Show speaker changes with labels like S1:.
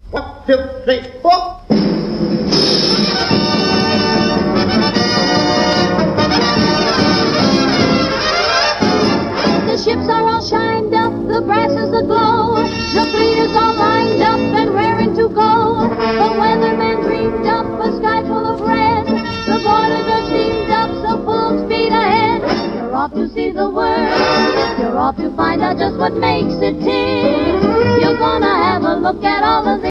S1: 1, 2, 3, 4.
S2: The ships are all shined up, the brass is aglow, the fleet is all lined up and raring to go. The weatherman dreamed up a sky full of red, the boilers are steamed up, so full speed ahead. You're off to see the world, you're off to find out just what makes it tick. You're gonna have a look at all of the